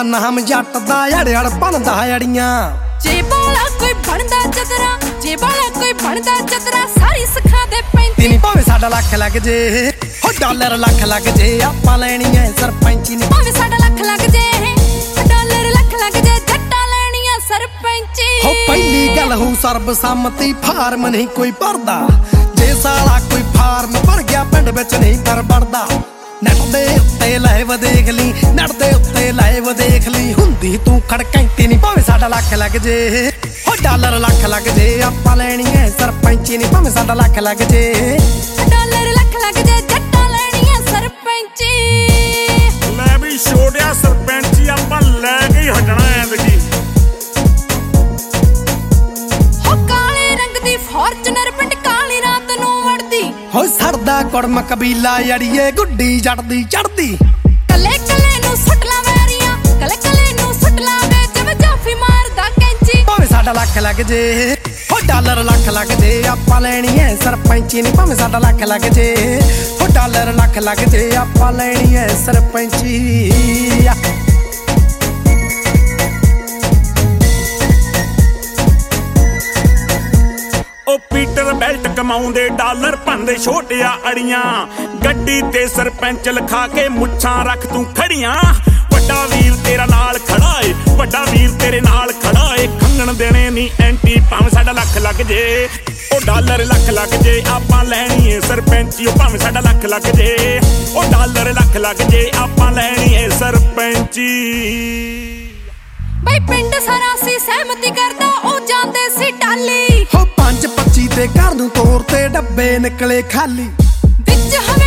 ਨਾਮ ਜੱਟ ਦਾ ਅੜਿਆੜ ਬਣਦਾ ਅੜੀਆਂ। ਜੇ ਬਾਲਾ ਕੋਈ ਬਣਦਾ ਚਤਰਾ, ਜੇ ਬਾਲਾ ਕੋਈ ਬਣਦਾ ਚਤਰਾ, ਸਾਰੀ ਸਿਖਾ ਦੇ 35 ਨੀ ਭਾਵੇਂ ਸਾਡਾ ਲੱਖ ਲੱਗ ਜੇ ਹੋ ਡਾਲਰ ਲੱਖ ਲੱਗ ਜੇ ਆਪਾਂ ਲੈਣੀ ਐ ਸਰਪੰਚੀ ਨੀ। ਭਾਵੇਂ ਸਾਡਾ ਲੱਖ ਲੱਗ ਜੇ ਡਾਲਰ ਲੱਖ ਲੱਗ ਜੇ ਜੱਟਾਂ ਲੈਣੀ ਆ ਸਰਪੰਚੀ। ਹੋ ਪਹਿਲੀ ਗੱਲ ਹੋ ਸਰਬਸੰਮਤੀ ਫਾਰਮ ਨਹੀਂ ਕੋਈ ਭਰਦਾ। ਜੇ ਸਾਲਾ ਕੋਈ ਫਾਰਮ ਭਰ ਗਿਆ ਪਿੰਡ ਵਿੱਚ ਨਹੀਂ ਪਰ ਵੜਦਾ। ਨੈਟ ਦੇ ਉੱਤੇ ਲਾਈਵ ਦੇਖ ਲਈ, ਨੈਟ ਦੇ ਉੱਤੇ ਲਾਈਵ ਦੇਖ ਲਈ, ਹੁੰਦੀ ਤੂੰ ਖੜਕੈਂਤੀ ਨੀ। ਭਾਵੇਂ ਸਾਡਾ ਲੱਖ ਲੱਗ ਜੇ ਹੋ ਡਾਲਰ ਲੱਖ ਲੱਗ ਜੇ ਆਪਾਂ ਲੈਣੀ ਐ ਸਰਪੰਚੀ ਨੀ। ਭਾਵੇਂ ਸਾਡਾ ਲੱਖ ਲੱਗ ਜੇ ਡਾਲਰ ਲੱਖ ਲੱਗ ਜੇ ਜੱਟਾਂ ਲੈਣੀ ਆ ਸਰਪੰਚੀ। ਲੈ ਵੀ ਛੋੜਿਆ ਸਰਪੰਚੀ ਆਪਾਂ ਲੈ ਕੇ ਹੀ ਹਟਣਾ ਐਤਕੀ। ਹੋ ਕਾਲੇ ਰੰਗ ਦੀ ਫੋਰਚੂਨਰ ਪਿੰਡ ਕਾਲੀ ਰਾਤ ਨੂੰ ਵੜਦੀ। ਹੋ ਸੜਦਾ ਕੁੜਮ ਕਬੀਲਾ ਅੜੀਏ ਗੁੱਡੀ ਜੜਦੀ ਚੜਦੀ। ਕੱਲੇ ਕੱਲੇ ਨੂੰ ਸੁੱਟ ਲਾ ਵੈਰੀਆਂ, ਕੱਲੇ ਕੱਲੇ ਨੂੰ ਸੁੱਟ ਲਾ ਵੇ ਜਿਵੇਂ ਜਾਫੀ ਮਾਰਦਾ ਕੈਂਚੀ। ਭਾਵੇਂ ਸਾਡਾ ਲੱਖ ਲੱਗ ਜੇ ਹੋ ਡਾਲਰ ਲੱਖ ਲੱਗ ਜੇ ਆਪਾਂ ਲੈਣੀ ਐ ਸਰਪੰਚੀ ਨੀ। ਭਾਵੇਂ ਸਾਡਾ ਲੱਖ ਲੱਗ ਜੇ ਹੋ ਡਾਲਰ ਲੱਖ ਲੱਗ ਜੇ ਆਪਾਂ ਲੈਣੀ ਐ ਸਰਪੰਚੀ। ਉਹ ਪੀਟਰ ਬੈਲਟ ਕਮਾਉਂਦੇ ਡਾਲਰ ਭੰਦੇ ਛੋਟਿਆ ਅੜੀਆਂ। ਗੱਡੀ ਤੇ ਸਰਪੰਚ ਲਿਖਾ ਕੇ ਮੁੱਛਾਂ ਰੱਖ ਤੂੰ ਖੜੀਆਂ। ਵੱਡਾ ਵੀਰ ਤੇਰਾ ਨਾਲ ਖੜਾ ਏ, ਵੱਡਾ ਵੀਰ ਤੇਰੇ ਨਾਲ ਖੜਾ ਏ, ਖੰਗਣ ਦੇਣੇ ਨੀ ਐਂਟੀ। ਭਾਵੇਂ ਸਾਡਾ ਲੱਖ ਲੱਗ ਜੇ ਉਹ ਡਾਲਰ ਲੱਖ ਲੱਗ ਜੇ ਆਪਾਂ ਲੈਣੀ ਏ ਸਰਪੰਚੀ। ਉਹ ਭਾਵੇਂ ਸਾਡਾ ਲੱਖ ਲੱਗ ਜੇ ਉਹ ਡਾਲਰ ਲੱਖ ਲੱਗ ਜੇ ਆਪਾਂ ਲੈਣੀ ਏ ਸਰਪੰਚੀ। ਬਈ ਪਿੰਡ ਸਾਰਾ ਸੀ ਸਹਿਮਤੀ ਕਰਦਾ, ਉਹ ਜਾਂਦੇ ਸੀ ਟਾਲੀ। ਹੋ 5-25 ਤੇ ਘਰ ਨੂੰ ਤੋਰ ਤੇ ਡੱਬੇ ਨਿਕਲੇ ਖਾਲੀ। ਵਿੱਚ ਹਵੇ